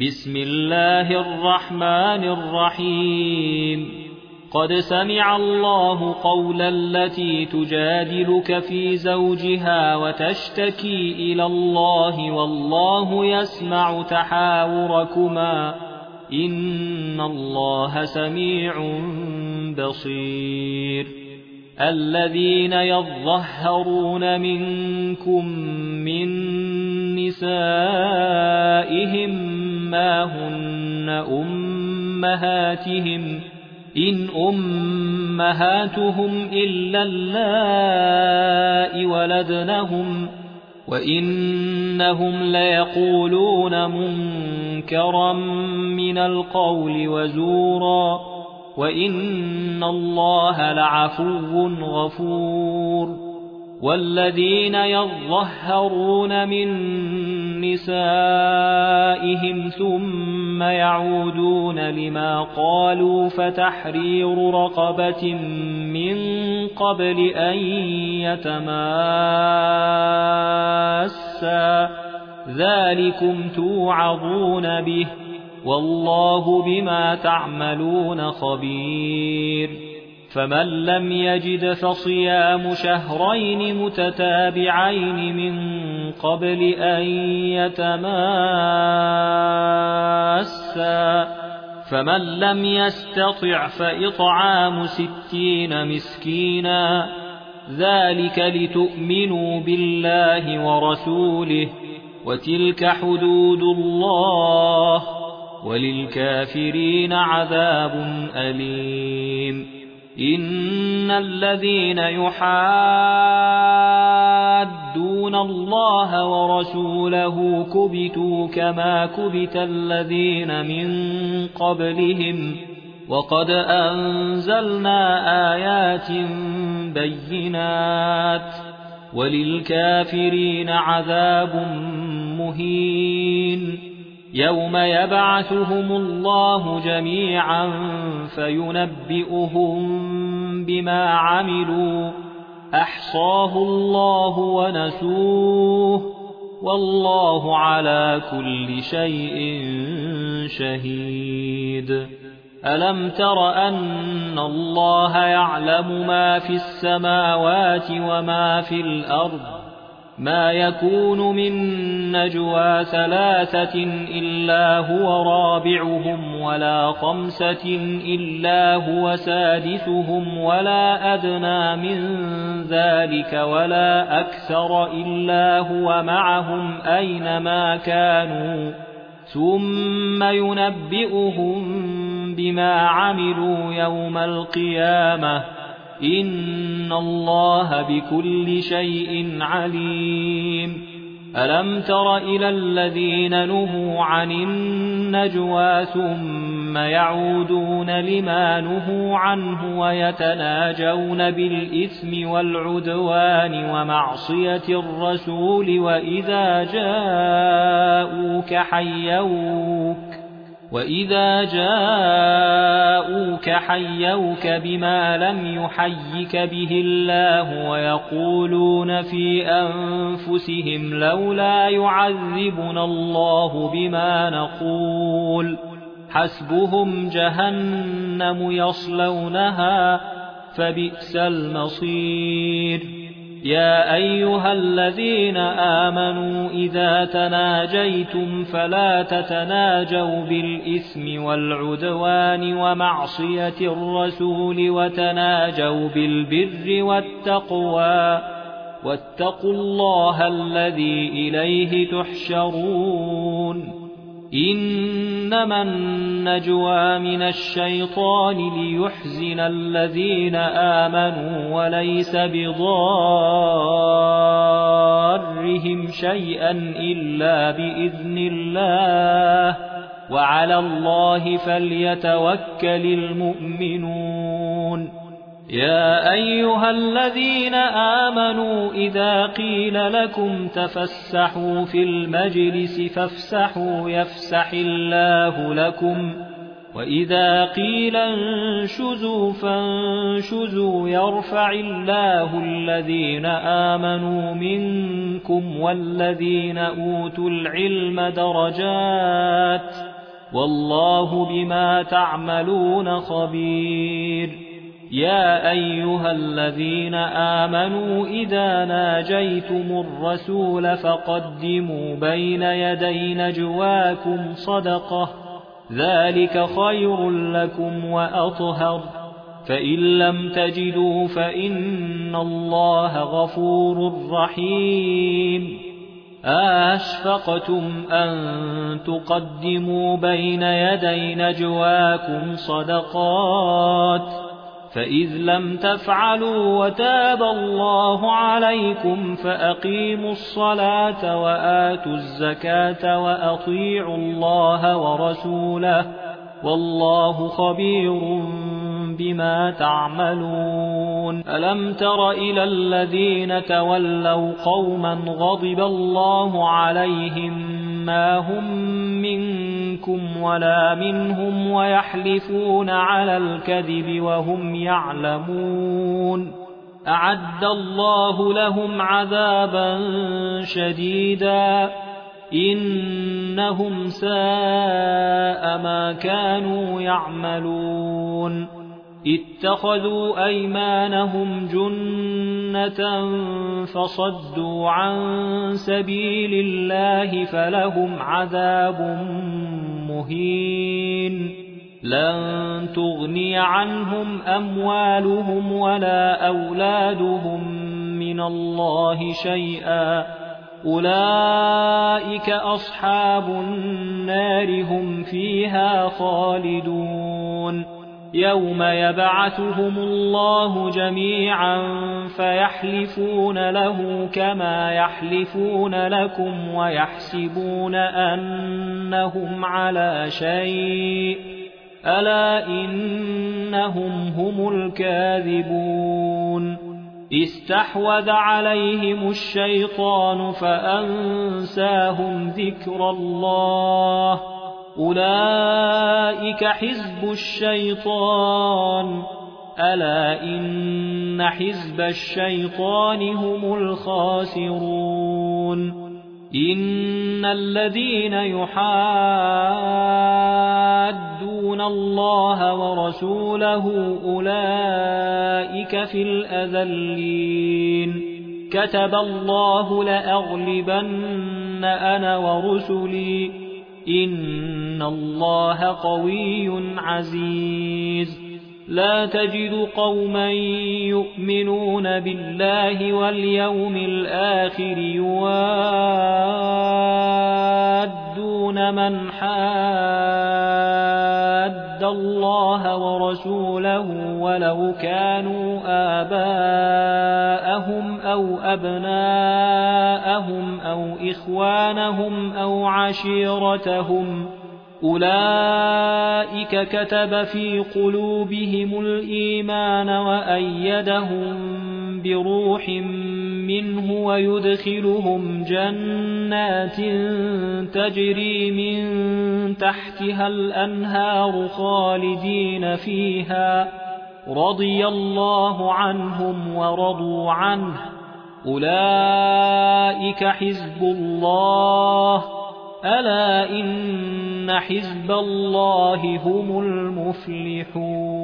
بسم الله الرحمن الرحيم قد سمع الله قول التي تجادلك في زوجها وتشتكي إلى الله والله يسمع تحاوركما إن الله سميع بصير الذين يظهرون منكم من نسائهم ما هن أمهاتهم إن أمهاتهم إلا اللائي ولدنهم وإنهم ليقولون منكرا من القول وزورا وإن الله لعفو غفور والذين يظهرون من نسائهم ثم يعودون لما قالوا فتحرير رقبة من قبل أن يتماسا ذلكم توعظون به والله بما تعملون خبير فمن لم يجد فصيام شهرين متتابعين من قبل أن يتماسا فمن لم يستطع فإطعام 60 مسكينا ذلك لتؤمنوا بالله ورسوله وتلك حدود الله وللكافرين عذاب أليم إن الذين يحادون الله ورسوله كبتوا كما كبت الذين من قبلهم وقد أنزلنا آيات بينات وللكافرين عذاب مهين يوم يبعثهم الله جميعا فينبئهم بما عملوا أحصاه الله ونسوه والله على كل شيء شهيد ألم تر أن الله يعلم ما في السماوات وما في الأرض ما يكون من نجوى 3 إلا هو رابعهم ولا 5 إلا هو سادسهم ولا أدنى من ذلك ولا أكثر إلا هو معهم أينما كانوا ثم ينبئهم بما عملوا يوم القيامة إن الله بكل شيء عليم ألم تر إلى الذين نهوا عن النجوى ثم يعودون لما نهوا عنه ويتناجون بالإثم والعدوان ومعصية الرسول وإذا جاءوك حيوك بما لم يحيك به الله ويقولون في أنفسهم لولا يعذبنا الله بما نقول حسبهم جهنم يصلونها فبئس المصير يا أيها الذين آمنوا إذا تناجيتم فلا تتناجوا بالإثم والعدوان ومعصية الرسول وتناجوا بالبر والتقوى واتقوا الله الذي إليه تحشرون إنما النجوى من الشيطان ليحزن الذين آمنوا وليس بضارهم شيئا إلا بإذن الله وعلى الله فليتوكل المؤمنون يا أيها الذين آمنوا إذا قيل لكم تفسحوا في المجلس فافسحوا يفسح الله لكم وإذا قيل انشزوا فانشزوا يرفع الله الذين آمنوا منكم والذين أوتوا العلم درجات والله بما تعملون خبير. يا أيها الذين آمنوا إذا ناجيتم الرسول فقدموا بين يدي نجواكم صدقة، ذلك خير لكم وأطهر، فإن لم تجدوا فإن الله غفور رحيم. أشفقتم أن تقدموا بين يدي نجواكم صدقات، فإذ لم تفعلوا وتاب الله عليكم فأقيموا الصلاة وآتوا الزكاة وأطيعوا الله ورسوله، والله خبير بما تعملون. ألم تر إلى الذين تولوا قوما غضب الله عليهم ما هم منكم ولا منهم ويحلفون على الكذب وهم يعلمون، أعد الله لهم عذابا شديدا إنهم ساء ما كانوا يعملون. اتخذوا أيمانهم جنة فصدوا عن سبيل الله فلهم عذاب مهين. لن تغني عنهم أموالهم ولا أولادهم من الله شيئا، أولئك أصحاب النار هم فيها خالدون. يوم يبعثهم الله جميعا فيحلفون له كما يحلفون لكم ويحسبون أنهم على شيء، ألا إنهم هم الكاذبون. استحوذ عليهم الشيطان فأنساهم ذكر الله، أولئك حزب الشيطان، ألا إن حزب الشيطان هم الخاسرون. إن الذين يحادون الله ورسوله أولئك في الأذلين. كتب الله لأغلبن أنا ورسلي إن الله قوي عزيز. لا تجد قوما يؤمنون بالله واليوم الآخر يوادون من حاد الله ورسوله ولو كانوا آباءهم أو أبناءهم أو إخوانهم أو عشيرتهم، أولئك كتب في قلوبهم الإيمان وأيدهم بروح منه ويدخلهم جنات تجري من تحتها الأنهار خالدين فيها، رضي الله عنهم ورضوا عنه، أولئك حزب الله، ألا إن حزب الله هم المفلحون.